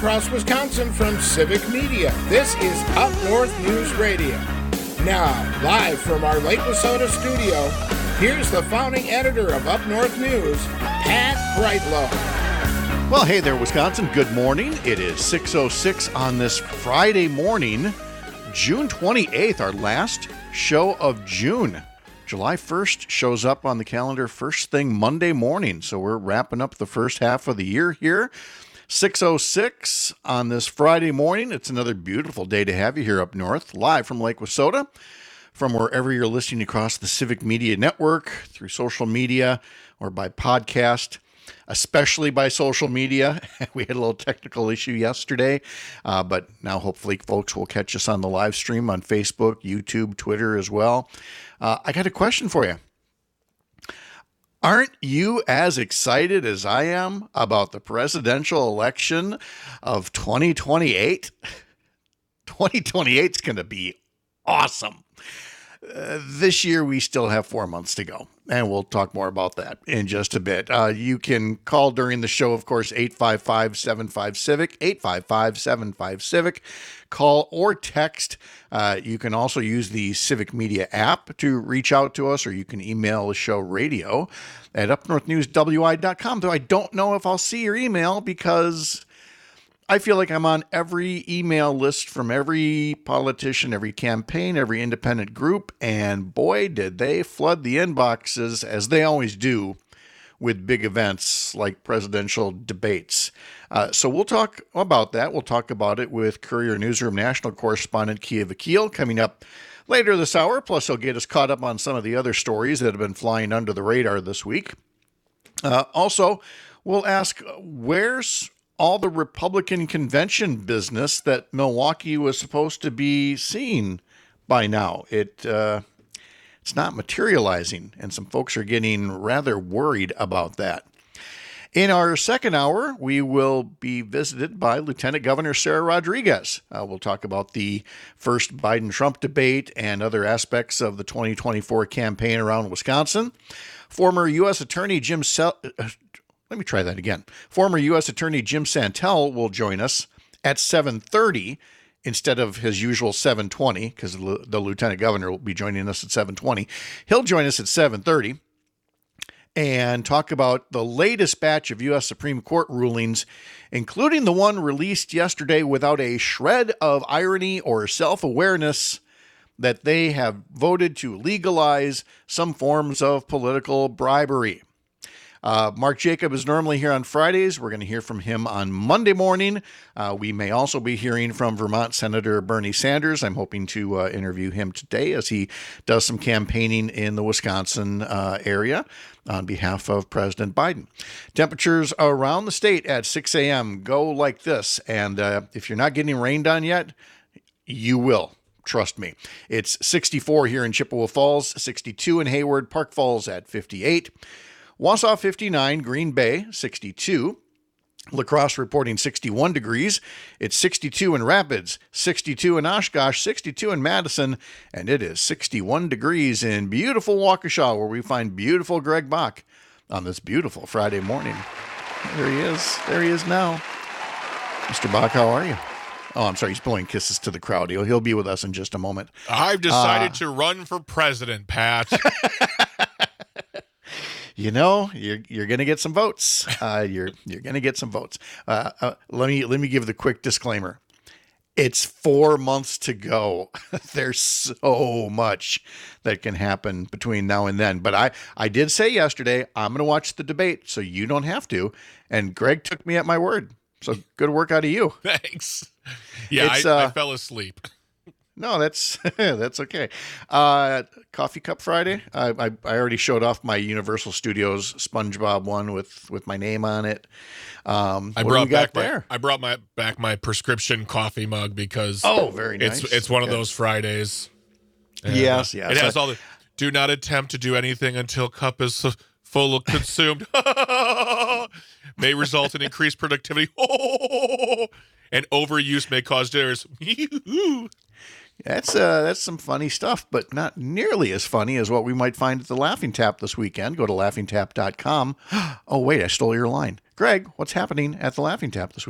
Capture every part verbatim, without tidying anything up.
across Wisconsin from Civic Media. This is Up North News Radio. Now, live from our Lake Wissota studio, here's the founding editor of Up North News, Pat Brightlow. Well, hey there, Wisconsin. Good morning. It is six oh six on this Friday morning, June twenty-eighth, our last show of June. July first shows up on the calendar first thing Monday morning, so we're wrapping up the first half of the year here. six oh six on this Friday morning. It's another beautiful day to have you here up north, live from Lake Wissota, from wherever you're listening across the Civic Media Network, through social media, or by podcast, especially by social media. We had a little technical issue yesterday, uh, but now hopefully folks will catch us on the live stream on Facebook, YouTube, Twitter as well. Uh, I got a question for you. Aren't you as excited as I am about the presidential election of twenty twenty-eight? twenty twenty-eight is going to be awesome. Uh, this year, we still have four months to go, and we'll talk more about that in just a bit. Uh, you can call during the show, of course, eight five five, seven five, CIVIC, eight five five, seven five, CIVIC. Call or text. Uh, you can also use the Civic Media app to reach out to us, or you can email the show radio at up north news w i dot com, though I don't know if I'll see your email because I feel like I'm on every email list from every politician, every campaign, every independent group, and boy, did they flood the inboxes, as they always do, with big events like presidential debates. Uh, so we'll talk about that. We'll talk about it with Courier Newsroom national correspondent Kia Vakil coming up later this hour. Plus, he'll get us caught up on some of the other stories that have been flying under the radar this week. Uh, also, we'll ask, where's all the Republican convention business that Milwaukee was supposed to be seeing by now? It uh, it's not materializing, and some folks are getting rather worried about that. In our second hour, we will be visited by Lieutenant Governor Sarah Rodriguez. Uh, we'll talk about the first Biden-Trump debate and other aspects of the twenty twenty-four campaign around Wisconsin. Former U S Attorney Jim Sel- uh, Let me try that again. Former U S Attorney Jim Santel will join us at seven thirty instead of his usual seven twenty, because the, the Lieutenant Governor will be joining us at seven twenty. He'll join us at seven thirty and talk about the latest batch of U S Supreme Court rulings, including the one released yesterday without a shred of irony or self-awareness that they have voted to legalize some forms of political bribery. Uh, Mark Jacob is normally here on Fridays. We're going to hear from him on Monday morning. Uh, we may also be hearing from Vermont Senator Bernie Sanders. I'm hoping to uh, interview him today as he does some campaigning in the Wisconsin uh, area on behalf of President Biden. Temperatures around the state at six a.m. go like this. And uh, if you're not getting rained on yet, you will. Trust me. It's sixty-four here in Chippewa Falls, sixty-two in Hayward, Park Falls at fifty-eight. Wausau fifty-nine, Green Bay sixty-two, La Crosse reporting sixty-one degrees. It's sixty-two in Rapids, sixty-two in Oshkosh, sixty-two in Madison, and it is sixty-one degrees in beautiful Waukesha, where we find beautiful Greg Bach on this beautiful Friday morning. There he is. There he is now. Mister Bach, how are you? Oh, I'm sorry. He's blowing kisses to the crowd. He'll, he'll be with us in just a moment. I've decided uh, to run for president, Pat. You know, you're you're gonna get some votes. Uh, you're you're gonna get some votes. Uh, uh, let me let me give the quick disclaimer. It's four months to go. There's so much that can happen between now and then. But I I did say yesterday I'm gonna watch the debate, so you don't have to. And Greg took me at my word. So good work out of you. Thanks. Yeah, I, uh, I fell asleep. No, that's that's okay. Uh, Coffee Cup Friday. I, I I already showed off my Universal Studios SpongeBob one with, with my name on it. Um, I brought back my I brought my back my prescription coffee mug because oh, very nice. It's it's one okay. of those Fridays. And, yes, uh, yes. It has all the do not attempt to do anything until cup is full of consumed. May result in increased productivity. And overuse may cause jitters. That's uh, that's some funny stuff, but not nearly as funny as what we might find at the Laughing Tap this weekend. Go to laughing tap dot com. Oh, wait, I stole your line. Greg, what's happening at the Laughing Tap this weekend?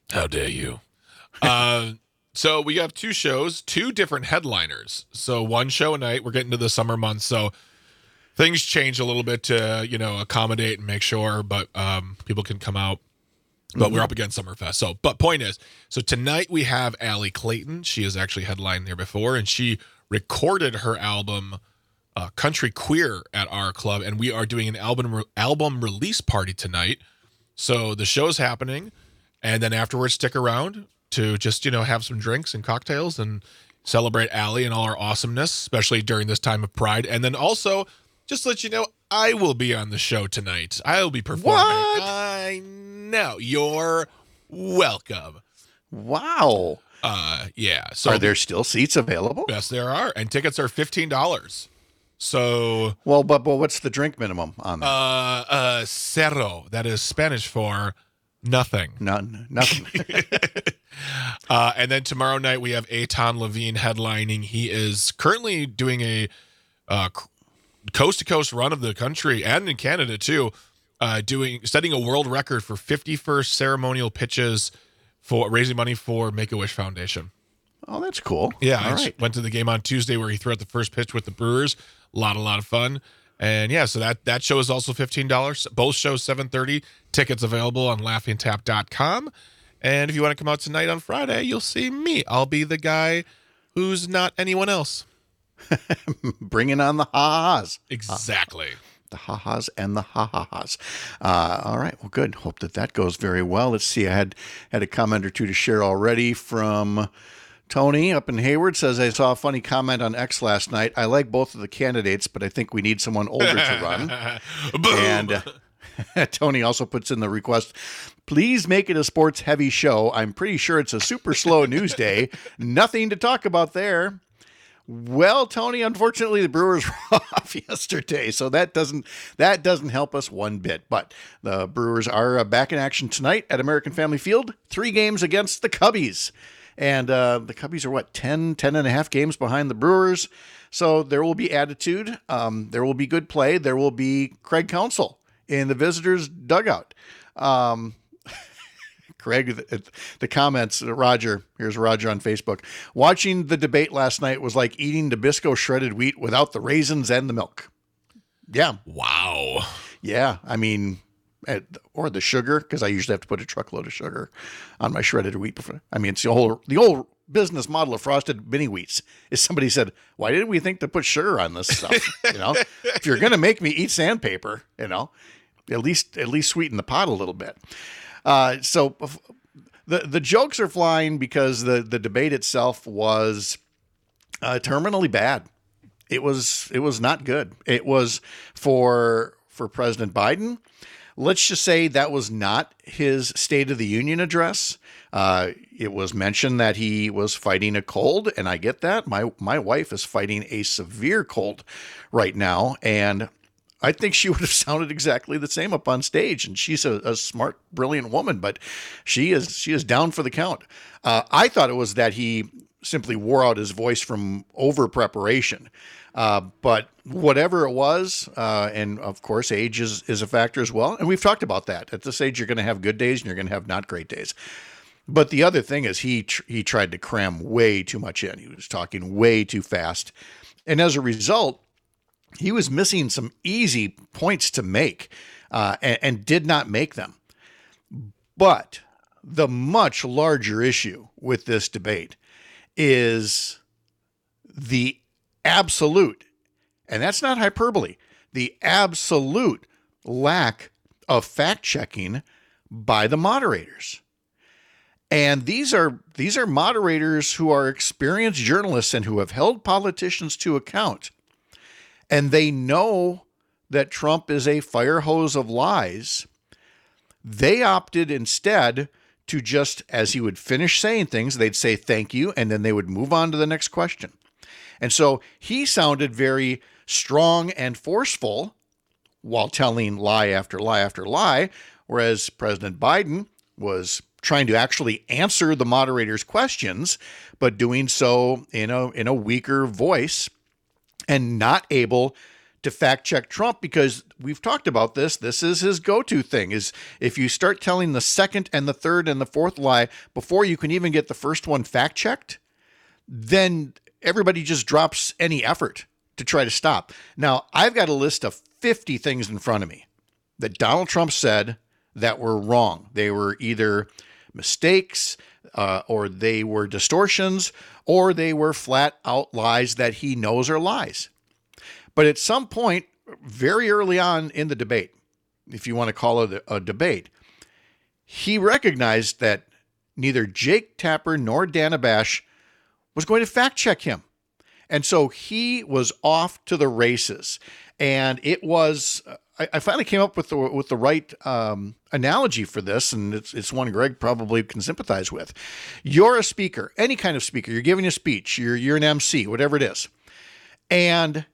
How dare you? uh, so we have two shows, two different headliners. So one show a night. We're getting to the summer months, so things change a little bit to, you know, accommodate and make sure, but um, people can come out. But mm-hmm. we're up against Summerfest. So, but point is, so tonight we have Allie Clayton. She has actually headlined there before, and she recorded her album uh, Country Queer at our club, and we are doing an album re- album release party tonight. So the show's happening, and then afterwards stick around to just, you know, have some drinks and cocktails and celebrate Allie and all her awesomeness, especially during this time of Pride. And then also, just to let you know, I will be on the show tonight. I will be performing. What? I know. You're welcome. Wow. Uh, yeah. So are there still seats available? Yes, there are, and tickets are fifteen dollars. So, well, but but what's the drink minimum on that? Uh, uh, cero. That is Spanish for nothing. None. Nothing. uh, and then tomorrow night we have Eitan Levine headlining. He is currently doing a uh, coast to coast run of the country and in Canada too, uh, doing setting a world record for fifty-first ceremonial pitches for raising money for Make-A-Wish Foundation. Oh, that's cool. Yeah, all I right. went to the game on Tuesday where he threw out the first pitch with the Brewers. A lot, a lot of fun. And yeah, so that, that show is also fifteen dollars. Both shows seven thirty. Tickets available on laughing tap dot com. And if you want to come out tonight on Friday, you'll see me. I'll be the guy who's not anyone else. Bringing on the ha-has. Exactly. Uh, the ha-has and the ha-ha-has. Uh, all right. Well, good. Hope that that goes very well. Let's see. I had, had a comment or two to share already from Tony up in Hayward. Says, I saw a funny comment on X last night. I like both of the candidates, but I think we need someone older to run. And uh, Tony also puts in the request, please make it a sports heavy show. I'm pretty sure it's a super slow news day. Nothing to talk about there. Well, Tony, unfortunately, the Brewers were off yesterday, so that doesn't that doesn't help us one bit. But the Brewers are uh, back in action tonight at American Family Field, three games against the Cubbies. And uh, the Cubbies are, what, ten, ten and a half games behind the Brewers. So there will be attitude. Um, there will be good play. There will be Craig Counsell in the visitors' dugout. Um Craig, the, the comments, Roger, here's Roger on Facebook. Watching the debate last night was like eating Nabisco shredded wheat without the raisins and the milk. Yeah. Wow. Yeah. I mean, or the sugar, because I usually have to put a truckload of sugar on my shredded wheat. Before. I mean, it's the whole, the old business model of frosted mini wheats is somebody said, why didn't we think to put sugar on this stuff? You know, if you're going to make me eat sandpaper, you know, at least, at least sweeten the pot a little bit. Uh, so the the jokes are flying because the, the debate itself was uh, terminally bad. It was it was not good. It was for for President Biden. Let's just say that was not his State of the Union address. Uh, it was mentioned that he was fighting a cold, and I get that. My my wife is fighting a severe cold right now, and I think she would have sounded exactly the same up on stage, and she's a, a smart, brilliant woman, but she is she is down for the count. Uh, I thought it was that he simply wore out his voice from over preparation, uh, but whatever it was, uh, and of course, age is is a factor as well, and we've talked about that. At this age, you're going to have good days and you're going to have not great days. But the other thing is he tr- he tried to cram way too much in. He was talking way too fast, and as a result, he was missing some easy points to make uh, and, and did not make them. But the much larger issue with this debate is the absolute, and that's not hyperbole, the absolute lack of fact-checking by the moderators. And these are these are moderators who are experienced journalists and who have held politicians to account. And they know that Trump is a fire hose of lies. They opted instead to just, as he would finish saying things, they'd say thank you, and then they would move on to the next question. And so he sounded very strong and forceful while telling lie after lie after lie, whereas President Biden was trying to actually answer the moderator's questions, but doing so in a in a weaker voice, and not able to fact check Trump, because we've talked about this. This is his go-to thing, is if you start telling the second and the third and the fourth lie before you can even get the first one fact checked, then everybody just drops any effort to try to stop. Now, I've got a list of fifty things in front of me that Donald Trump said that were wrong. They were either mistakes, uh, or they were distortions, or they were flat out lies that he knows are lies. But at some point, very early on in the debate, if you want to call it a, a debate, he recognized that neither Jake Tapper nor Dana Bash was going to fact check him. And so he was off to the races. And it was, I, I finally came up with the, with the right um, analogy for this, and it's, it's one Greg probably can sympathize with. You're a speaker, any kind of speaker. You're giving a speech. You're, you're an M C, whatever it is. And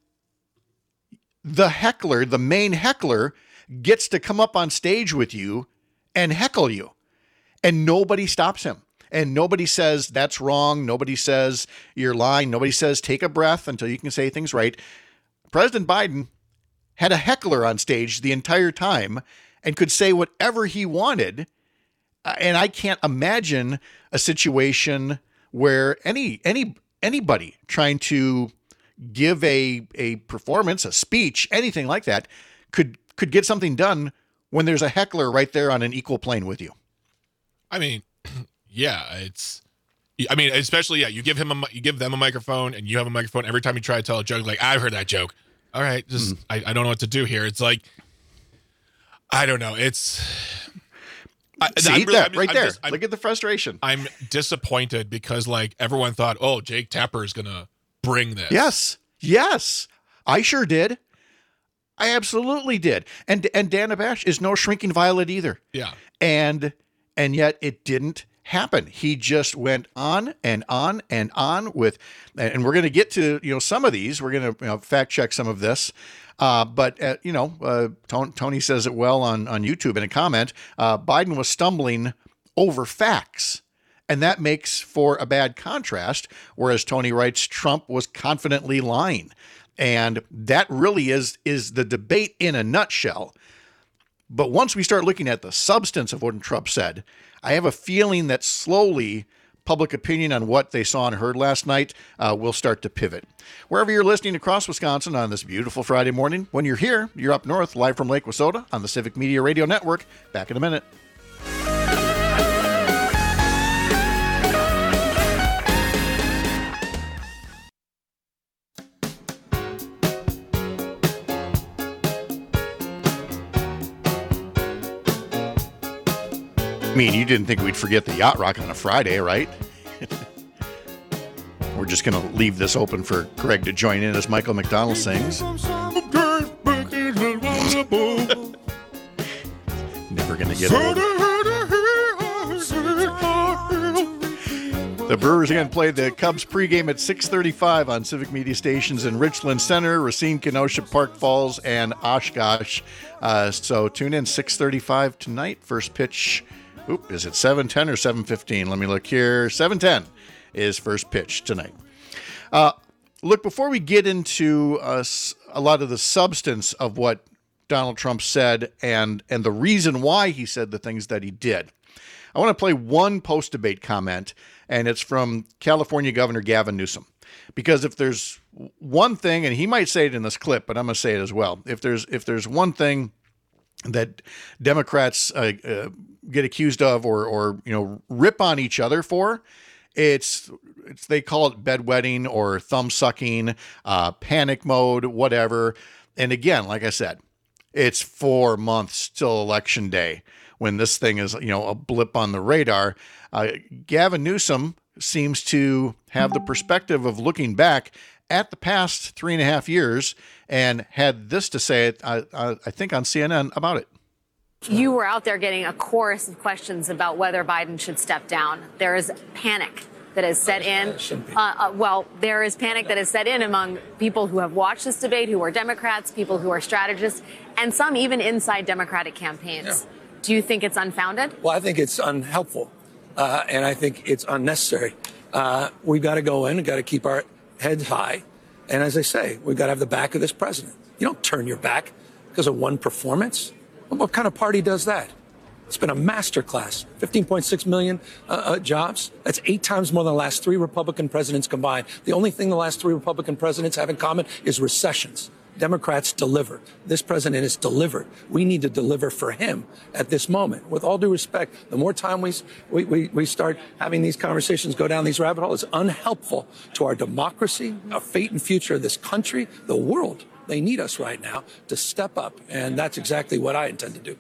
the heckler, the main heckler, gets to come up on stage with you and heckle you. And nobody stops him. And nobody says, that's wrong. Nobody says, you're lying. Nobody says, take a breath until you can say things right. President Biden had a heckler on stage the entire time and could say whatever he wanted. And I can't imagine a situation where any any anybody trying to give a a performance, a speech, anything like that, could could get something done when there's a heckler right there on an equal plane with you. I mean, yeah, it's, I mean, especially, yeah, you give him a, you give them a microphone and you have a microphone every time you try to tell a joke, like, I've heard that joke. All right, just, mm. I, I don't know what to do here. It's like, I don't know. It's, I, See I'm really, that I'm, right I'm there. Just, Look at the frustration. I'm disappointed because, like, everyone thought, oh, Jake Tapper is going to bring this. Yes. Yes. I sure did. I absolutely did. And and Dana Bash is no shrinking violet either. Yeah. And and yet it didn't happen. He just went on and on and on with, and we're going to get to, you know, some of these. We're going to, you know, fact check some of this. Uh, but, uh, you know, uh, Tony, Tony says it well on, on YouTube in a comment. Uh, Biden was stumbling over facts. And that makes for a bad contrast, whereas Tony writes Trump was confidently lying. And that really is, is the debate in a nutshell. But once we start looking at the substance of what Trump said, I have a feeling that slowly public opinion on what they saw and heard last night uh, will start to pivot. Wherever you're listening across Wisconsin on this beautiful Friday morning, when you're here, you're up north, live from Lake Wissota on the Civic Media Radio Network. Back in a minute. I mean, you didn't think we'd forget the Yacht Rock on a Friday, right? We're just going to leave this open for Greg to join in as Michael McDonald sings. Never going to get old. The Brewers are going to play the Cubs pregame at six thirty-five on Civic Media Stations in Richland Center, Racine, Kenosha, Park Falls, and Oshkosh. Uh, so tune in six thirty-five tonight. First pitch. Oop, is it seven ten or seven fifteen? Let me look here. seven ten is first pitch tonight. Uh, look, before we get into uh, a lot of the substance of what Donald Trump said and, and the reason why he said the things that he did, I want to play one post-debate comment, and it's from California Governor Gavin Newsom. Because if there's one thing, and he might say it in this clip, but I'm going to say it as well. If there's if there's one thing that Democrats uh, uh, get accused of or, or, you know, rip on each other for, it's, it's they call it bedwetting or thumb sucking, uh, panic mode, whatever. And again, like I said, it's four months till Election Day when this thing is, you know, a blip on the radar. Uh, Gavin Newsom seems to have the perspective of looking back at the past three and a half years and had this to say, I, I, I think, on C N N about it. You were out there getting a chorus of questions about whether Biden should step down. There is panic that has set in. Uh, uh, well, there is panic that has set in among people who have watched this debate, who are Democrats, people who are strategists, and some even inside Democratic campaigns. Yeah. Do you think it's unfounded? Well, I think it's unhelpful, uh, and I think it's unnecessary. Uh, we've got to go in and got to keep our heads high. And as I say, we've got to have the back of this president. You don't turn your back because of one performance. What kind of party does that? It's been a masterclass. fifteen point six million uh, uh, jobs. That's eight times more than the last three Republican presidents combined. The only thing the last three Republican presidents have in common is recessions. Democrats deliver. This president has delivered. We need to deliver for him at this moment. With all due respect, the more time we, we, we, we start having these conversations, go down these rabbit holes, it's unhelpful to our democracy, our fate and future of this country, the world. They need us right now to step up, and that's exactly what I intend to do.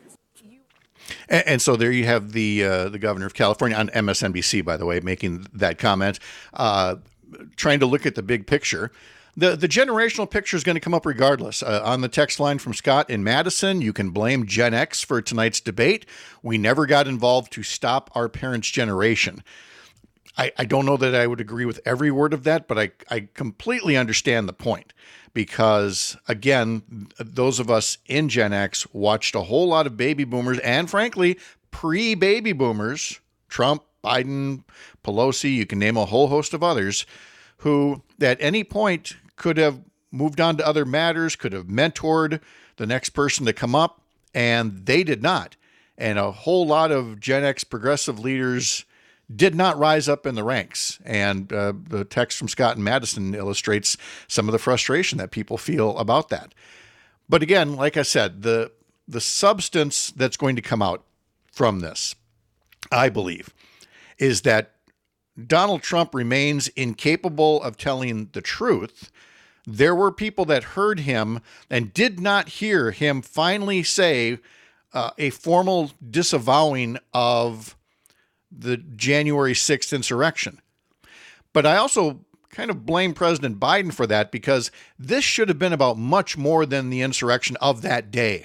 And, and so there you have the uh, the governor of California on M S N B C, by the way, making that comment, uh, trying to look at the big picture. The the generational picture is going to come up regardless. Uh, on the text line from Scott in Madison, you can blame Gen X for tonight's debate. We never got involved to stop our parents' generation. I, I don't know that I would agree with every word of that, but I, I completely understand the point. Because, again, those of us in Gen X watched a whole lot of baby boomers and, frankly, pre-baby boomers, Trump, Biden, Pelosi, you can name a whole host of others, who at any point could have moved on to other matters, could have mentored the next person to come up, and they did not. And a whole lot of Gen X progressive leaders did not rise up in the ranks. And uh, the text from Scott in Madison illustrates some of the frustration that people feel about that. But again, like I said, the the substance that's going to come out from this, I believe, is that Donald Trump remains incapable of telling the truth. There were people that heard him and did not hear him finally say uh, a formal disavowing of the January sixth insurrection. But I also kind of blame President Biden for that, because this should have been about much more than the insurrection of that day.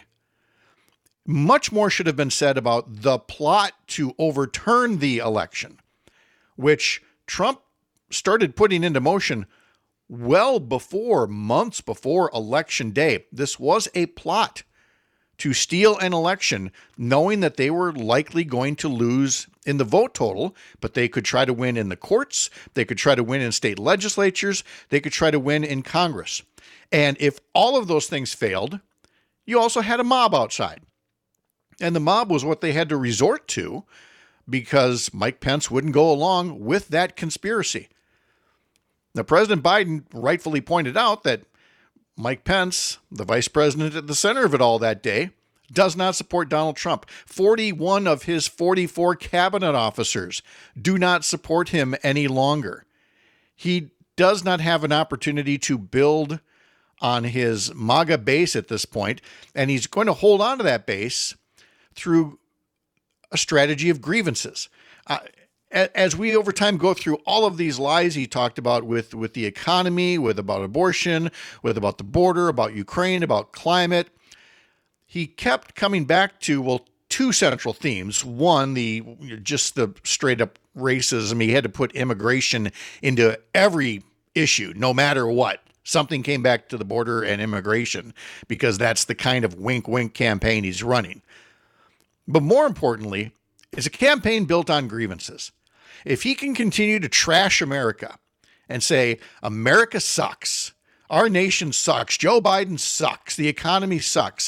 Much more should have been said about the plot to overturn the election, which Trump started putting into motion well before, months before Election Day. This was a plot to steal an election, knowing that they were likely going to lose in the vote total, but they could try to win in the courts, they could try to win in state legislatures, they could try to win in Congress. And if all of those things failed, you also had a mob outside. And the mob was what they had to resort to because Mike Pence wouldn't go along with that conspiracy. Now, President Biden rightfully pointed out that Mike Pence, the vice president at the center of it all that day, does not support Donald Trump. forty-one of his forty-four cabinet officers do not support him any longer. He does not have an opportunity to build on his MAGA base at this point, and he's going to hold on to that base through a strategy of grievances. Uh, As we over time go through all of these lies he talked about with, with the economy, with about abortion, with about the border, about Ukraine, about climate, he kept coming back to, well, two central themes. One, the just the straight up racism. He had to put immigration into every issue, no matter what. Something came back to the border and immigration, because that's the kind of wink, wink campaign he's running. But more importantly, it's a campaign built on grievances. If he can continue to trash America and say, America sucks, our nation sucks, Joe Biden sucks, the economy sucks,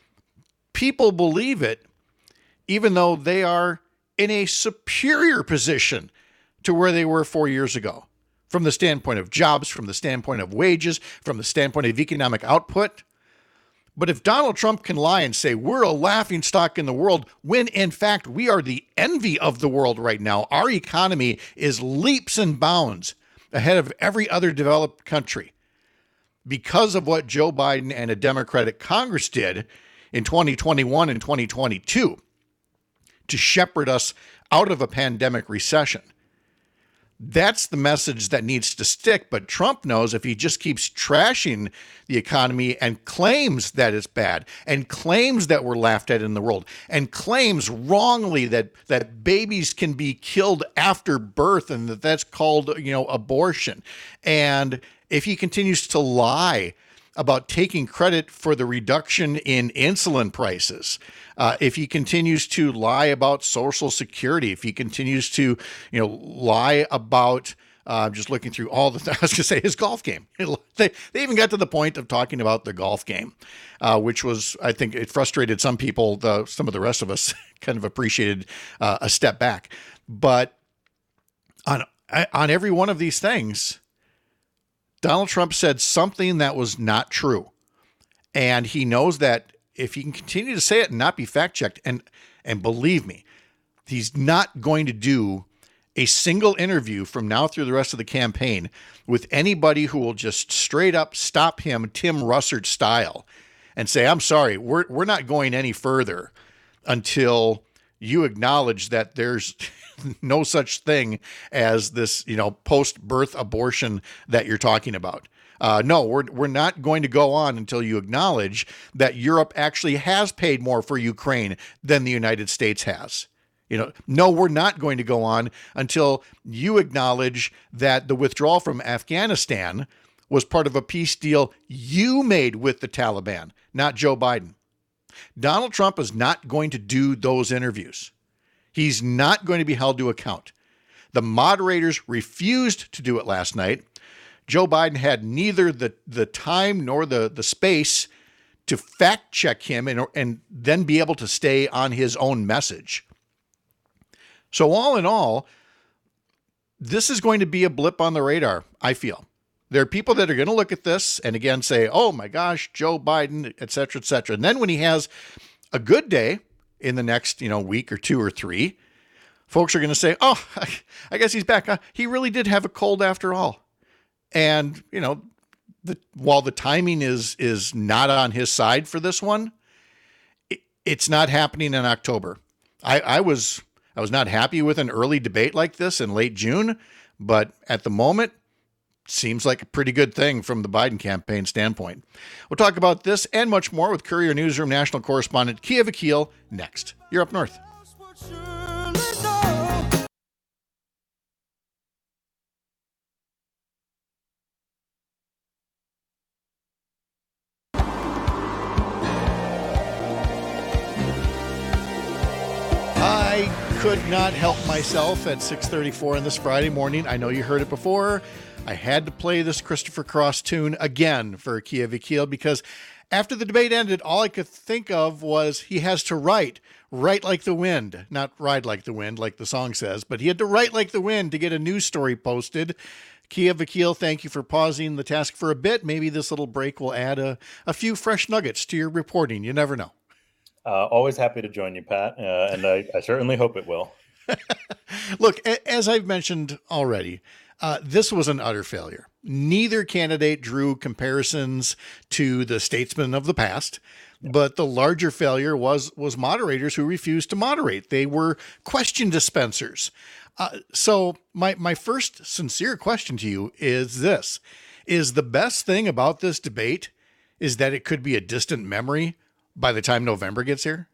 people believe it, even though they are in a superior position to where they were four years ago, from the standpoint of jobs, from the standpoint of wages, from the standpoint of economic output. But if Donald Trump can lie and say we're a laughingstock in the world, when in fact we are the envy of the world right now, our economy is leaps and bounds ahead of every other developed country because of what Joe Biden and a Democratic Congress did in twenty twenty-one and twenty twenty-two to shepherd us out of a pandemic recession. That's the message that needs to stick. But Trump knows if he just keeps trashing the economy and claims that it's bad and claims that we're laughed at in the world and claims wrongly that, that babies can be killed after birth and that that's called, you know, abortion. And if he continues to lie about taking credit for the reduction in insulin prices, uh, if he continues to lie about Social Security, if he continues to, you know, lie about Uh, just looking through all the, I was going to say his golf game. They, they even got to the point of talking about the golf game, uh, which was, I think it frustrated some people. The, some of the rest of us kind of appreciated uh, a step back. But on, on every one of these things, Donald Trump said something that was not true. And he knows that if he can continue to say it and not be fact checked, and, and believe me, he's not going to do a single interview from now through the rest of the campaign with anybody who will just straight up stop him Tim Russert style and say, I'm sorry, we're, we're not going any further until you acknowledge that there's no such thing as this, you know, post-birth abortion that you're talking about. Uh, no, we're, we're not going to go on until you acknowledge that Europe actually has paid more for Ukraine than the United States has. You know, no, we're not going to go on until you acknowledge that the withdrawal from Afghanistan was part of a peace deal you made with the Taliban, not Joe Biden. Donald Trump is not going to do those interviews. He's not going to be held to account. The moderators refused to do it last night. Joe Biden had neither the, the time nor the, the space to fact check him and, and then be able to stay on his own message. So all in all, this is going to be a blip on the radar, I feel. There are people that are going to look at this and again say, oh my gosh, Joe Biden, et cetera, et cetera. And then when he has a good day in the next, you know, week or two or three, folks are going to say, oh, I guess he's back. Uh, he really did have a cold after all. And, you know, the, while the timing is is not on his side for this one, it, it's not happening in October. I, I was I was not happy with an early debate like this in late June, but at the moment, seems like a pretty good thing from the Biden campaign standpoint. We'll talk about this and much more with Courier Newsroom national correspondent Kia Vakil next. You're up north. I could not help myself at six thirty-four on this Friday morning. I know you heard it before. I had to play this Christopher Cross tune again for Kia Vakil because after the debate ended, all I could think of was he has to write, write like the wind, not ride like the wind, like the song says, but he had to write like the wind to get a news story posted. Kia Vakil, thank you for pausing the task for a bit. Maybe this little break will add a, a few fresh nuggets to your reporting. You never know. Uh, always happy to join you, Pat, uh, and I, I certainly hope it will. Look, as I've mentioned already, uh, this was an utter failure. Neither candidate drew comparisons to the statesmen of the past, yeah. But the larger failure was was moderators who refused to moderate. They were question dispensers. Uh, so my my first sincere question to you is this: is the best thing about this debate is that it could be a distant memory by the time November gets here?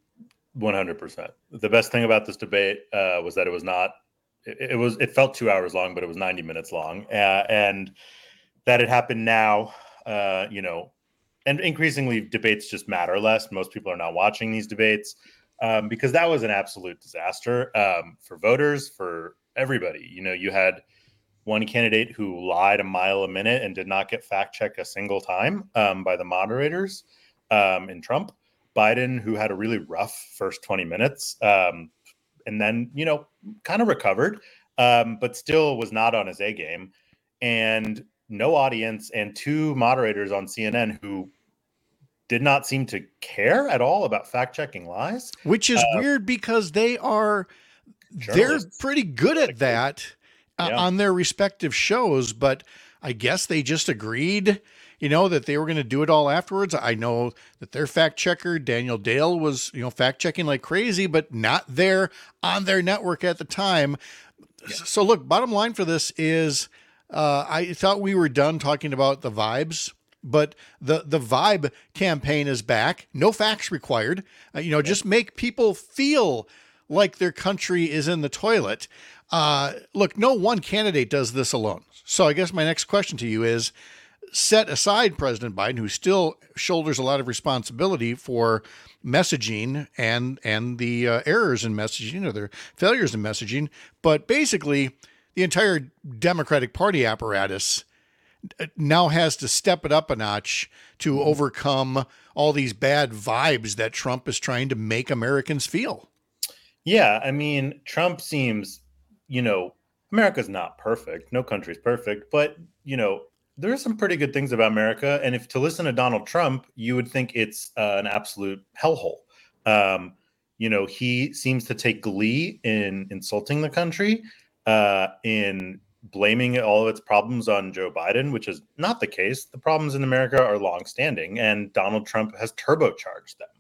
one hundred percent. The best thing about this debate uh, was that it was not, it, it was, it felt two hours long, but it was ninety minutes long. Uh, and that it happened now, uh, you know, and increasingly debates just matter less. Most people are not watching these debates um, because that was an absolute disaster um, for voters, for everybody. You know, you had one candidate who lied a mile a minute and did not get fact checked a single time um, by the moderators. Um, in Trump, Biden, who had a really rough first twenty minutes, um, and then, you know, kind of recovered, um, but still was not on his A game, and no audience, and two moderators on C N N who did not seem to care at all about fact checking lies, which is uh, weird because they are they're pretty good at that uh, yeah. on their respective shows, but I guess they just agreed, you know, that they were going to do it all afterwards. I know that their fact checker, Daniel Dale, was, you know, fact checking like crazy, but not there on their network at the time. Yeah. So look, bottom line for this is uh, I thought we were done talking about the vibes, but the, the vibe campaign is back. No facts required. Uh, you know, yeah. just make people feel like their country is in the toilet. Uh, look, no one candidate does this alone. So I guess my next question to you is, set aside President Biden, who still shoulders a lot of responsibility for messaging and and the uh, errors in messaging or their failures in messaging. But basically, the entire Democratic Party apparatus now has to step it up a notch to overcome all these bad vibes that Trump is trying to make Americans feel. Yeah, I mean, Trump seems, you know, America's not perfect. No country's perfect, but, you know, there are some pretty good things about America. And if to listen to Donald Trump, you would think it's uh, an absolute hellhole. Um, you know, he seems to take glee in insulting the country, uh, in blaming all of its problems on Joe Biden, which is not the case. The problems in America are longstanding, and Donald Trump has turbocharged them.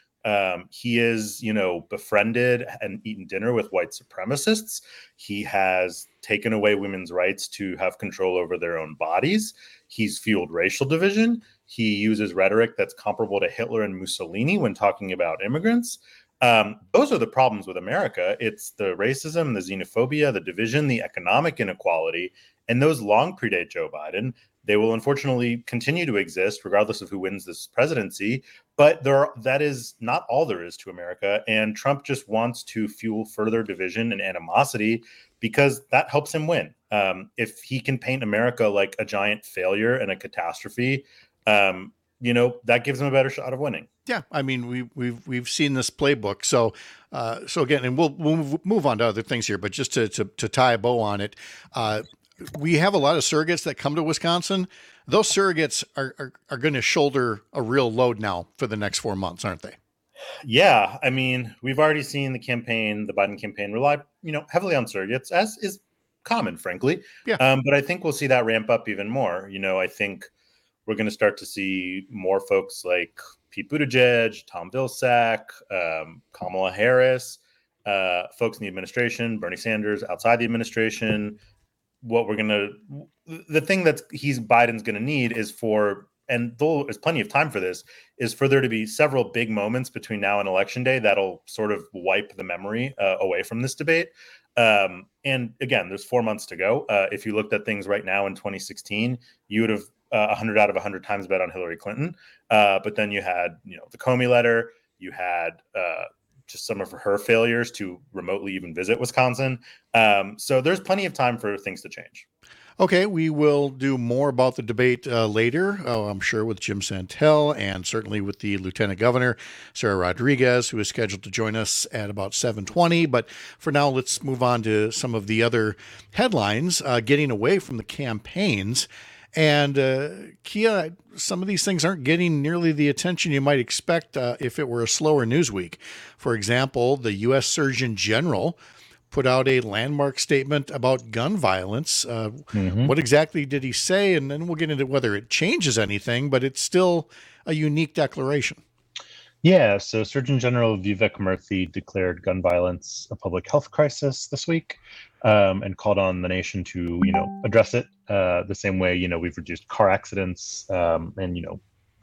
Um, he is, you know, befriended and eaten dinner with white supremacists. He has taken away women's rights to have control over their own bodies. He's fueled racial division. He uses rhetoric that's comparable to Hitler and Mussolini when talking about immigrants. Um, those are the problems with America. It's the racism, the xenophobia, the division, the economic inequality, and those long predate Joe Biden. They will unfortunately continue to exist regardless of who wins this presidency. But there are, that is not all there is to America. And Trump just wants to fuel further division and animosity because that helps him win. Um, if he can paint America like a giant failure and a catastrophe, um, you know, that gives him a better shot of winning. Yeah, I mean, we, we've we've seen this playbook. So, uh, so again, and we'll we'll move on to other things here, but just to to, to tie a bow on it, uh, we have a lot of surrogates that come to Wisconsin. Those surrogates are are, are going to shoulder a real load now for the next four months, aren't they? Yeah, I mean, we've already seen the campaign, the Biden campaign, rely, you know, heavily on surrogates, as is common, frankly. Yeah. Um, but I think we'll see that ramp up even more. You know, I think we're going to start to see more folks like Pete Buttigieg, Tom Vilsack, um, Kamala Harris, uh, folks in the administration, Bernie Sanders outside the administration. What we're going to, the thing that he's Biden's going to need is for, and though there's plenty of time for this, is for there to be several big moments between now and election day that'll sort of wipe the memory uh, away from this debate. Um, and again, there's four months to go. Uh, if you looked at things right now in twenty sixteen, you would have uh, one hundred out of one hundred times bet on Hillary Clinton. Uh, but then you had, you know, the Comey letter, you had uh, just some of her failures to remotely even visit Wisconsin. Um, so there's plenty of time for things to change. Okay, we will do more about the debate uh, later, oh, I'm sure, with Jim Santel and certainly with the Lieutenant Governor, Sarah Rodriguez, who is scheduled to join us at about seven twenty. But for now, let's move on to some of the other headlines, uh, getting away from the campaigns. And uh, Kia, some of these things aren't getting nearly the attention you might expect uh, if it were a slower news week. For example, the U S Surgeon General put out a landmark statement about gun violence. Uh, mm-hmm. What exactly did he say? And then we'll get into whether it changes anything, but it's still a unique declaration. Yeah, so Surgeon General Vivek Murthy declared gun violence a public health crisis this week, um, and called on the nation to, you know, address it uh, the same way, you know, we've reduced car accidents um, and, you know,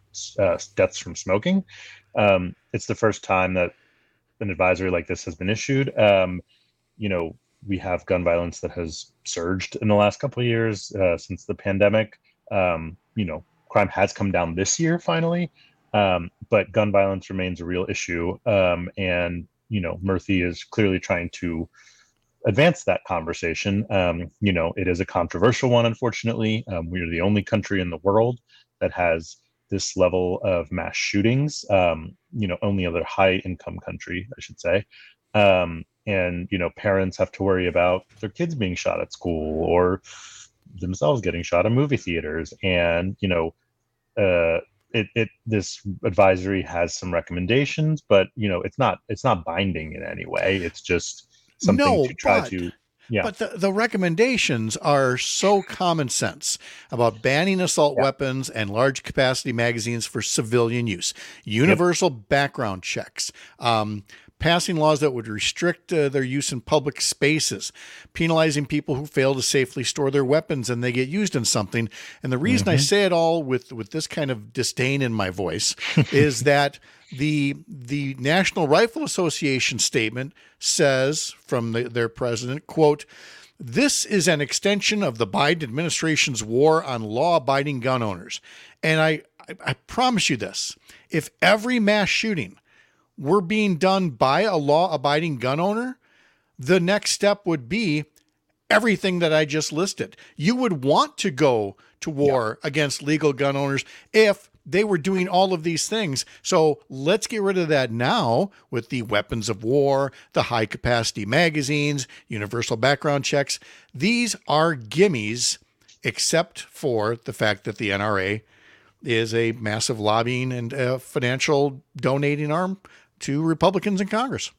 uh, deaths from smoking. Um, it's the first time that an advisory like this has been issued. Um, you know, we have gun violence that has surged in the last couple of years uh, since the pandemic. Um, you know, crime has come down this year finally, um, but gun violence remains a real issue. Um, and, you know, Murthy is clearly trying to advance that conversation. Um, you know, it is a controversial one, unfortunately. Um, we are the only country in the world that has this level of mass shootings, um, you know, only other high income country, I should say. Um, and, you know, parents have to worry about their kids being shot at school or themselves getting shot in movie theaters. And, you know, uh, it, it, this advisory has some recommendations, but, you know, it's not, it's not binding in any way. It's just something no, to try but, to, yeah. But the, the recommendations are so common sense about banning assault yeah. weapons and large capacity magazines for civilian use, universal yep. background checks, um, passing laws that would restrict uh, their use in public spaces, penalizing people who fail to safely store their weapons and they get used in something. And the reason mm-hmm. I say it all with, with this kind of disdain in my voice is that the the National Rifle Association statement says from the, their president, quote, "This is an extension of the Biden administration's war on law-abiding gun owners." And I, I, I promise you this, if every mass shooting were being done by a law-abiding gun owner, the next step would be everything that I just listed. You would want to go to war yeah. against legal gun owners if they were doing all of these things. So let's get rid of that now with the weapons of war, the high capacity magazines, universal background checks. These are gimmies, except for the fact that the N R A is a massive lobbying and uh, financial donating arm to Republicans in Congress.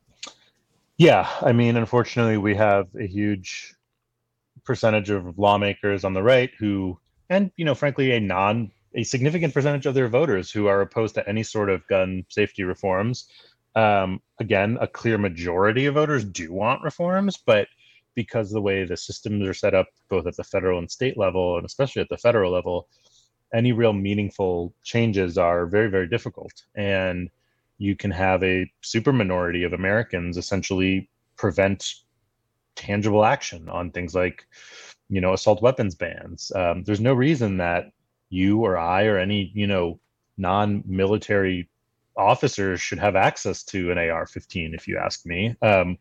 Yeah, I mean, unfortunately, we have a huge percentage of lawmakers on the right who, and, you know, frankly, a non, a significant percentage of their voters who are opposed to any sort of gun safety reforms. Um, again, a clear majority of voters do want reforms, but because the way the systems are set up, both at the federal and state level, and especially at the federal level, any real meaningful changes are very, very difficult. And you can have a super minority of Americans essentially prevent tangible action on things like, you know, assault weapons bans. Um, there's no reason that you or I or any, you know, non-military officers should have access to an A R fifteen, if you ask me. Um,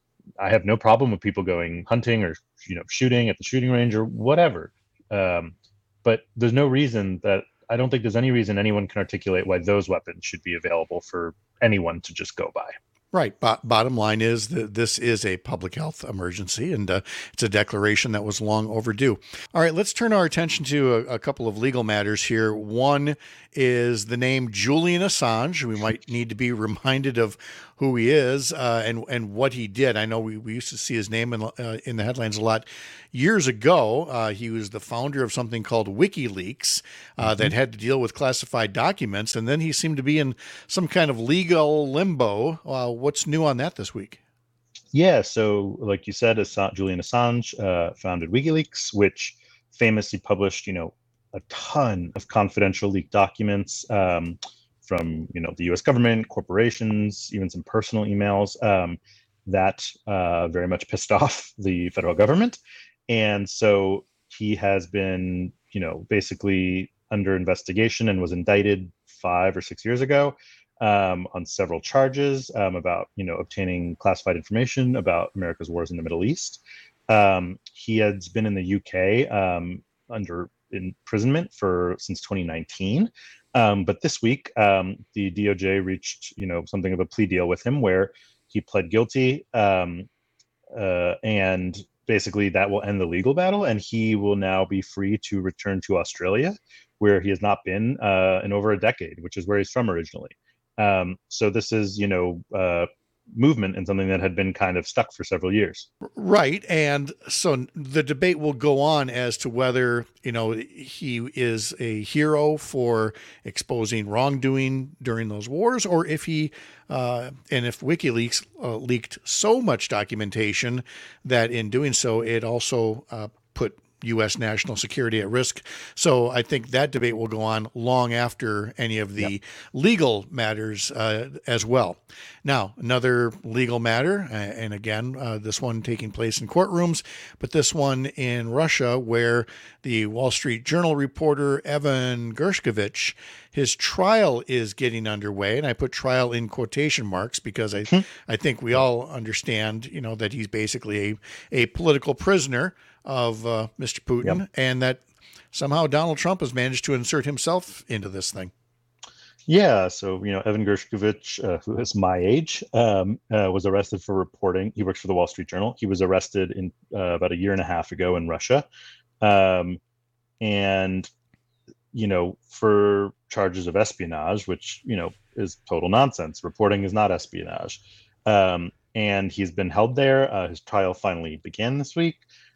I have no problem with people going hunting or, you know, shooting at the shooting range or whatever. Um, but there's no reason that I don't think there's any reason anyone can articulate why those weapons should be available for anyone to just go buy. Right. Bo- bottom line is that this is a public health emergency, and uh, it's a declaration that was long overdue. All right, let's turn our attention to a, a couple of legal matters here. One is the name Julian Assange. We might need to be reminded of who he is uh, and and what he did. I know we, we used to see his name in, uh, in the headlines a lot. Years ago, uh, he was the founder of something called WikiLeaks uh, mm-hmm. that had to deal with classified documents, and then he seemed to be in some kind of legal limbo. Uh, what's new on that this week? Yeah, so like you said, Assange, Julian Assange uh, founded WikiLeaks, which famously published, you know, a ton of confidential leaked documents um, from, you know, the U S government, corporations, even some personal emails um, that uh, very much pissed off the federal government. And so he has been, you know, basically under investigation and was indicted five or six years ago um, on several charges um, about, you know, obtaining classified information about America's wars in the Middle East. Um, he has been in the U K um, under imprisonment for since twenty nineteen. Um, but this week, um, the D O J reached, you know, something of a plea deal with him where he pled guilty um, uh, and basically that will end the legal battle, and he will now be free to return to Australia, where he has not been uh, in over a decade, which is where he's from originally. Um, so this is, you know, uh, movement and something that had been kind of stuck for several years. Right. And so the debate will go on as to whether, you know, he is a hero for exposing wrongdoing during those wars, or if he, uh, and if WikiLeaks uh, leaked so much documentation that in doing so, it also uh, put U S national security at risk. So I think that debate will go on long after any of the yep. legal matters uh, as well. Now, another legal matter, uh, and again, uh, this one taking place in courtrooms, but this one in Russia, where the Wall Street Journal reporter Evan Gershkovich, his trial is getting underway, and I put trial in quotation marks because I, hmm. I think we all understand, you know, that he's basically a, a political prisoner of uh, Mister Putin, yep. and that somehow Donald Trump has managed to insert himself into this thing. Yeah, so, you know, Evan Gershkovich, uh, who is my age, um, uh, was arrested for reporting. He works for the Wall Street Journal. He was arrested in uh, about a year and a half ago in Russia. Um, and, you know, for charges of espionage, which, you know, is total nonsense. Reporting is not espionage. Um, and he's been held there. Uh, his trial finally began this week.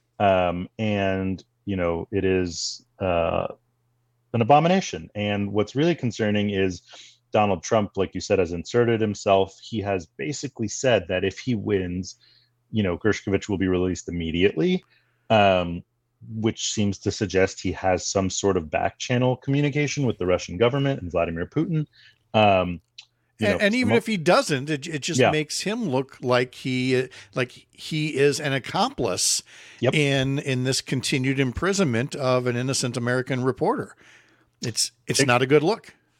Um, and, you know, it is uh, an abomination. And what's really concerning is Donald Trump, like you said, has inserted himself. He has basically said that if he wins, you know, Gershkovich will be released immediately, um, which seems to suggest he has some sort of back channel communication with the Russian government and Vladimir Putin. Um, You and, know, and even if he doesn't, it, it just yeah. makes him look like he like he is an accomplice yep. in in this continued imprisonment of an innocent American reporter. It's it's it, not a good look.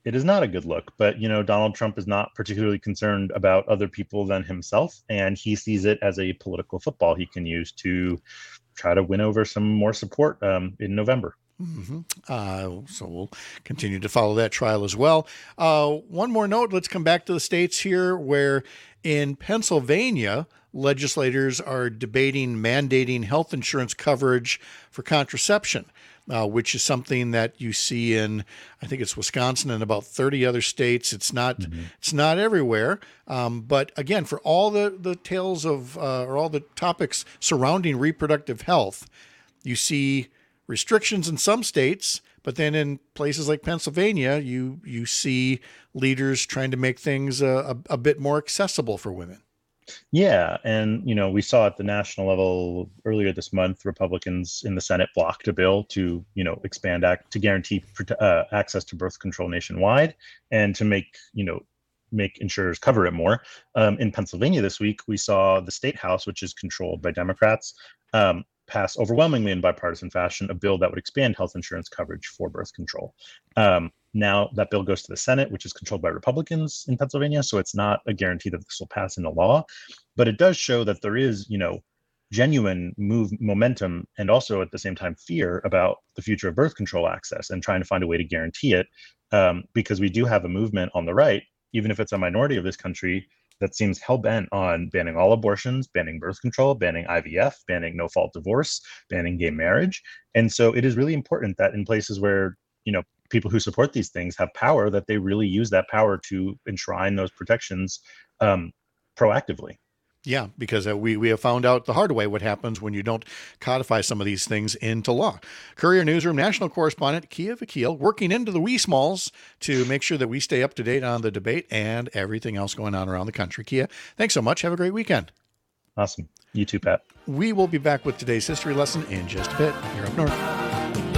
it is not a good look. But, you know, Donald Trump is not particularly concerned about other people than himself, and he sees it as a political football he can use to try to win over some more support um, in November. Mm-hmm. Uh, so we'll continue to follow that trial as well. Uh, one more note, let's come back to the states here, where in Pennsylvania, legislators are debating mandating health insurance coverage for contraception, uh, which is something that you see in, I think it's Wisconsin and about thirty other states. It's not, mm-hmm. it's not everywhere. Um, but again, for all the, the tales of, uh, or all the topics surrounding reproductive health, you see restrictions in some states, but then in places like Pennsylvania, you you see leaders trying to make things a, a, a bit more accessible for women. Yeah, and you know, we saw at the national level earlier this month, Republicans in the Senate blocked a bill to you know expand act to guarantee uh, access to birth control nationwide, and to make you know make insurers cover it more. Um, in Pennsylvania this week, we saw the state house, which is controlled by Democrats, Um, pass overwhelmingly in bipartisan fashion a bill that would expand health insurance coverage for birth control. Um, now that bill goes to the Senate, which is controlled by Republicans in Pennsylvania, so it's not a guarantee that this will pass into law, but it does show that there is, you know, genuine move momentum and also at the same time fear about the future of birth control access and trying to find a way to guarantee it, um, because we do have a movement on the right, even if it's a minority of this country, that seems hell-bent on banning all abortions, banning birth control, banning I V F, banning no-fault divorce, banning gay marriage. And so it is really important that in places where, you know, people who support these things have power, that they really use that power to enshrine those protections um, proactively. Yeah, because uh, we, we have found out the hard way what happens when you don't codify some of these things into law. Courier Newsroom national correspondent Kia Vakil working into the wee smalls to make sure that we stay up to date on the debate and everything else going on around the country. Kia, thanks so much. Have a great weekend. Awesome. You too, Pat. We will be back with today's history lesson in just a bit here up north.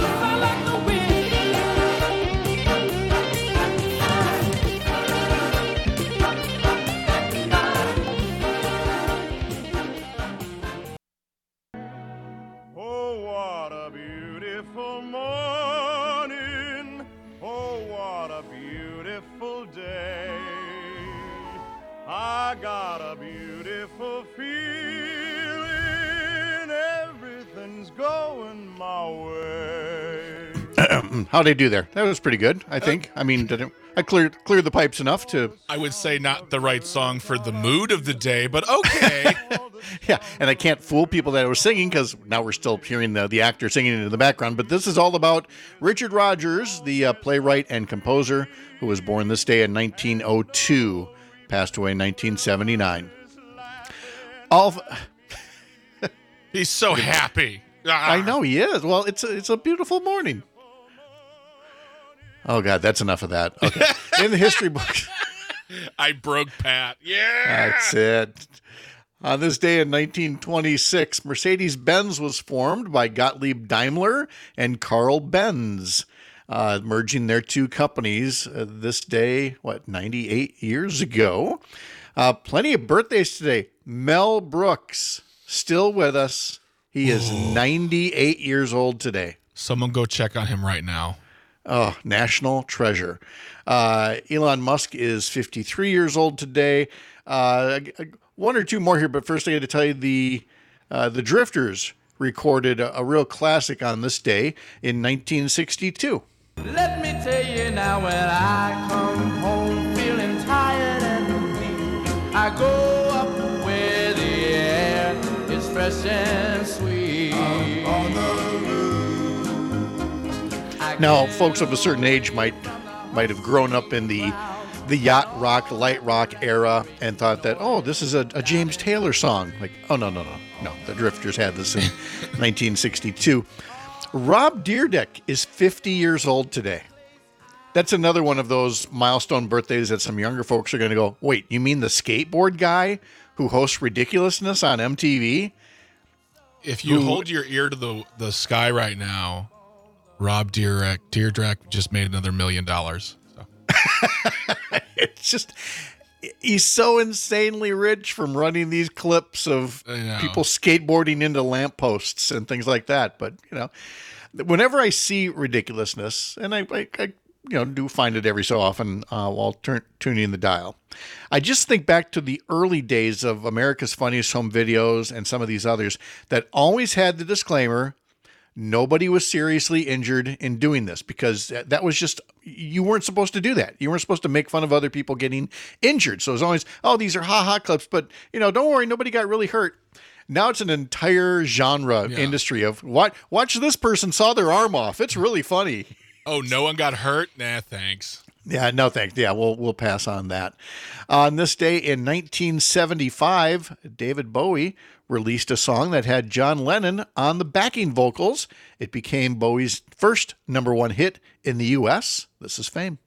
I got a beautiful feeling, everything's going my way. How'd I do there? That was pretty good, I think. I mean, did it, I cleared cleared the pipes enough to... I would say not the right song for the mood of the day, but okay. Yeah, and I can't fool people that I was singing because now we're still hearing the, the actor singing in the background. But this is all about Richard Rodgers, the uh, playwright and composer who was born this day in nineteen oh two. Passed away in nineteen seventy-nine. All of, He's so happy. I know he is. Well, it's a, it's a beautiful morning. Oh, God, that's enough of that. Okay. In the history books. I broke Pat. Yeah. That's it. On this day in nineteen twenty-six, Mercedes-Benz was formed by Gottlieb Daimler and Carl Benz. Uh, merging their two companies uh, this day, what, ninety-eight years ago. Uh, plenty of birthdays today. Mel Brooks, still with us. He is Ooh. ninety-eight years old today. Someone go check on him right now. Oh, national treasure. Uh, Elon Musk is fifty-three years old today. Uh, one or two more here, but first I got to tell you the uh, the Drifters recorded a, a real classic on this day in nineteen sixty-two. Let me tell you now, when I come home feeling tired and weak, I go up where the air is fresh and sweet. On the roof. Now, folks of a certain age might might have grown up in the the yacht rock, light rock era and thought that, oh, this is a, a James Taylor song. Like, oh, no, no, no. No, the Drifters had this in nineteen sixty-two. Rob Dyrdek is fifty years old today. That's another one of those milestone birthdays that some younger folks are going to go, wait, you mean the skateboard guy who hosts Ridiculousness on M T V? If you who, hold your ear to the the sky right now, Rob Dyrdek, Dyrdek just made another million dollars. So. It's just... He's so insanely rich from running these clips of people skateboarding into lampposts and things like that. But, you know, whenever I see Ridiculousness, and I, I, I you know, do find it every so often uh, while turn, tuning the dial. I just think back to the early days of America's Funniest Home Videos and some of these others that always had the disclaimer, nobody was seriously injured in doing this, because that was just, you weren't supposed to do that. You weren't supposed to make fun of other people getting injured. So it was always, oh, these are ha-ha clips, but, you know, don't worry, nobody got really hurt. Now it's an entire genre Yeah. industry of, watch, watch this person saw their arm off. It's really funny. Oh, no one got hurt? Nah, thanks. Yeah, no thanks. Yeah, we'll we'll pass on that. On this day in nineteen seventy-five, David Bowie released a song that had John Lennon on the backing vocals. It became Bowie's first number one hit in the U S. This is Fame.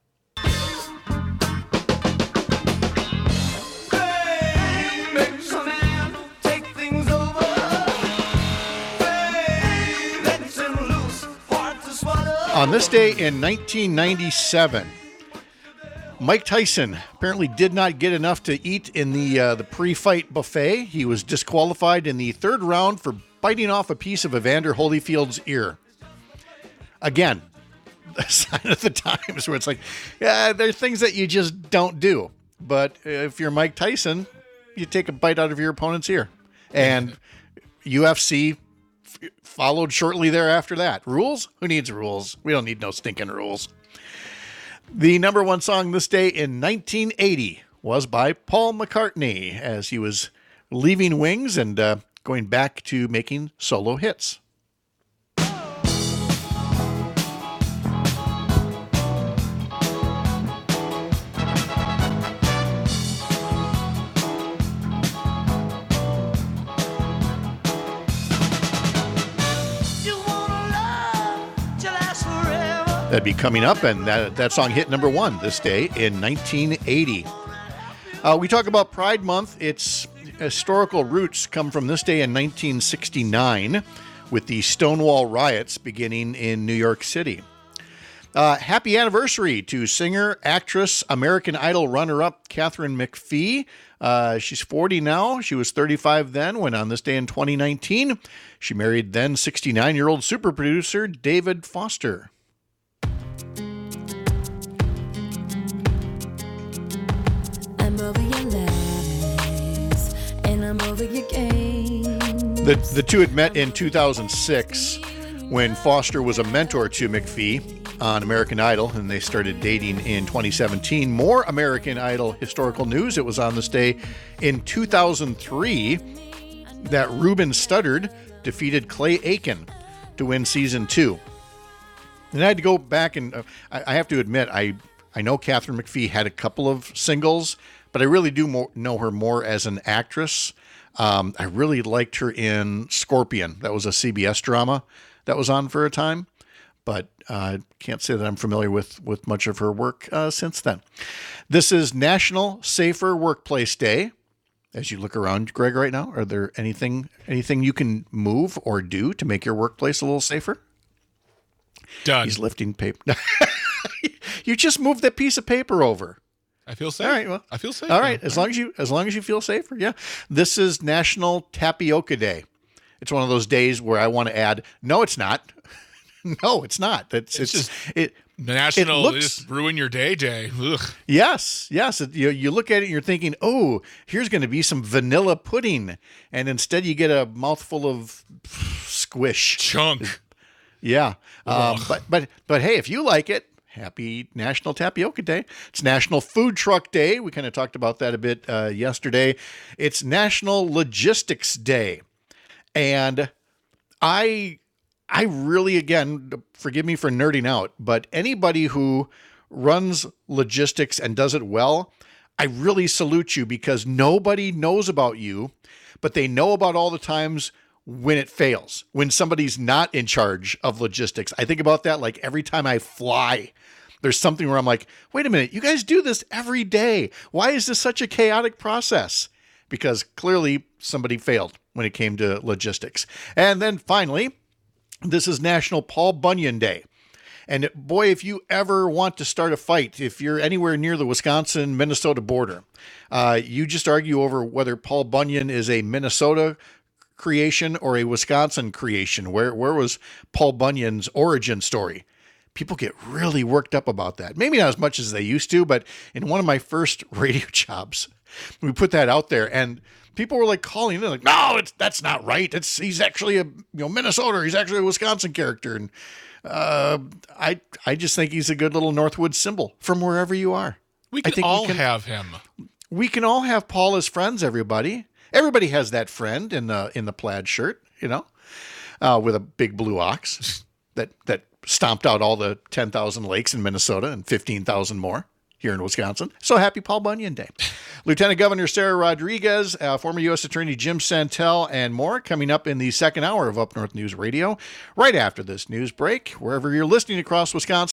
On this day in nineteen ninety-seven, Mike Tyson apparently did not get enough to eat in the uh, the pre-fight buffet. He was disqualified in the third round for biting off a piece of Evander Holyfield's ear. Again, a sign of the times where it's like, yeah, there are things that you just don't do. But if you're Mike Tyson, you take a bite out of your opponent's ear. And U F C followed shortly thereafter that. Rules? Who needs rules? We don't need no stinking rules. The number one song this day in nineteen eighty was by Paul McCartney as he was leaving Wings and uh, going back to making solo hits. That'd be coming up, and that, that song hit number one this day in nineteen eighty. Uh, we talk about Pride Month. Its historical roots come from this day in nineteen sixty-nine with the Stonewall riots beginning in New York City. Uh, happy anniversary to singer, actress, American Idol runner-up Katharine McPhee. Uh, she's forty now. She was thirty-five then when on this day in twenty nineteen, she married then sixty-nine-year-old super producer David Foster. The, the two had met in two thousand six when Foster was a mentor to McPhee on American Idol, and they started dating in twenty seventeen. More American Idol historical news. It was on this day in two thousand three that Ruben Studdard defeated Clay Aiken to win season two. And I had to go back and uh, I, I have to admit, I, I know Katharine McPhee had a couple of singles, but I really do more, know her more as an actress. Um, I really liked her in Scorpion. That was a C B S drama that was on for a time, but I uh, can't say that I'm familiar with, with much of her work uh, since then. This is National Safer Workplace Day. As you look around, Greg, right now, are there anything anything you can move or do to make your workplace a little safer? Done. He's lifting paper. You just moved that piece of paper over. I feel safe. All right, well, I feel safe. All right, now. as long as you as long as you feel safer, yeah. This is National Tapioca Day. It's one of those days where I want to add, no, it's not. No, it's not. It's it's, It's just it. National it looks, just ruin your day day. Ugh. Yes, yes. It, you you look at it and you're thinking, oh, here's going to be some vanilla pudding, and instead you get a mouthful of squish Chunk. Yeah, um, but but but hey, if you like it, happy National Tapioca Day. It's National Food Truck Day. We kind of talked about that a bit uh, yesterday. It's National Logistics Day, and I I really, again, forgive me for nerding out, but anybody who runs logistics and does it well, I really salute you, because nobody knows about you, but they know about all the times when it fails, when somebody's not in charge of logistics. I think about that like every time I fly. There's something where I'm like, wait a minute, you guys do this every day. Why is this such a chaotic process? Because clearly somebody failed when it came to logistics. And then finally, this is National Paul Bunyan Day. And boy, if you ever want to start a fight, if you're anywhere near the Wisconsin-Minnesota border, uh, you just argue over whether Paul Bunyan is a Minnesota creation or a Wisconsin creation. Where where was Paul Bunyan's origin story? people get really worked up about that. Maybe not as much as they used to, but in one of my first radio jobs, we put that out there and people were like calling in like, no, it's, that's not right. It's, he's actually a, you know, Minnesota. He's actually a Wisconsin character. And uh, I, I just think he's a good little Northwood symbol from wherever you are. We I can think all we can, have him. We can all have Paul as friends, everybody. Everybody has that friend in the, in the plaid shirt, you know, uh, with a big blue ox that, that stomped out all the ten thousand lakes in Minnesota and fifteen thousand more here in Wisconsin. So happy Paul Bunyan Day. Lieutenant Governor Sarah Rodriguez, uh, former U S Attorney Jim Santel, and more coming up in the second hour of Up North News Radio, right after this news break. Wherever you're listening across Wisconsin,